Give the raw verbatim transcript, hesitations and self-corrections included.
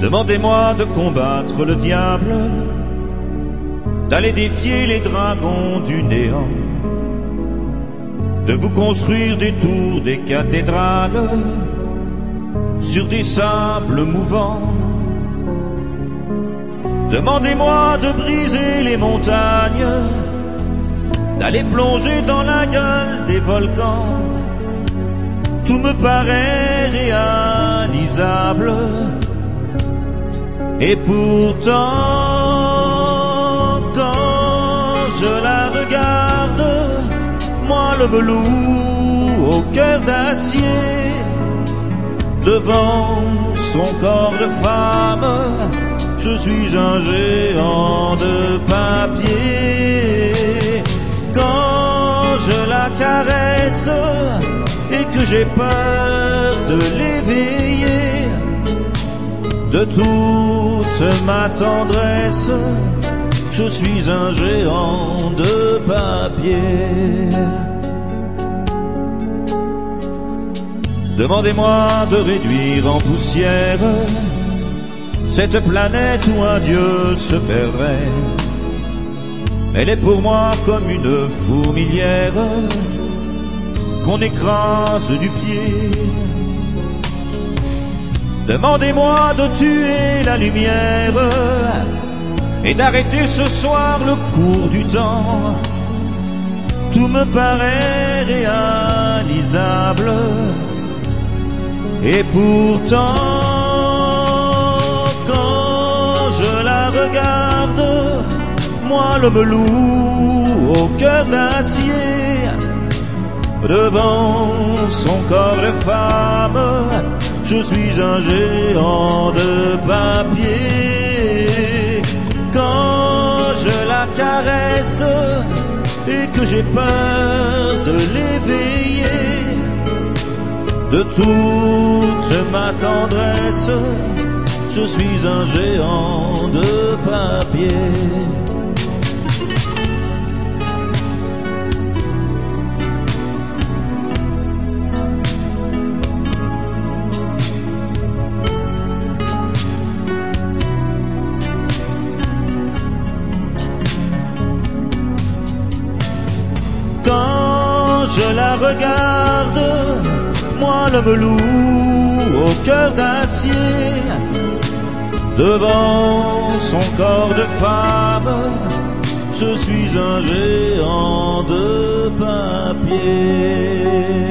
Demandez-moi de combattre le diable, d'aller défier les dragons du néant, de vous construire des tours, des cathédrales sur des sables mouvants. Demandez-moi de briser les montagnes, d'aller plonger dans la gueule des volcans. Tout me paraît réalisable, et pourtant, quand je la regarde, moi l'homme loup au cœur d'acier, devant son corps de femme, je suis un géant de papier. Quand je la caresse et que j'ai peur de l'éveiller, de toute ma tendresse, je suis un géant de papier. Demandez-moi de réduire en poussière cette planète où un dieu se perdrait. Elle est pour moi comme une fourmilière qu'on écrase du pied. Demandez-moi de tuer la lumière et d'arrêter ce soir le cours du temps. Tout me paraît réalisable, et pourtant, quand je la regarde, moi l'homme loup au cœur d'acier, devant son corps de femme, je suis un géant de papier. Quand je la caresse et que j'ai peur de l'éveiller, de toute ma tendresse, je suis un géant de papier. Quand je la regarde, moi l'homme loup au cœur d'acier, devant son corps de femme, je suis un géant de papier.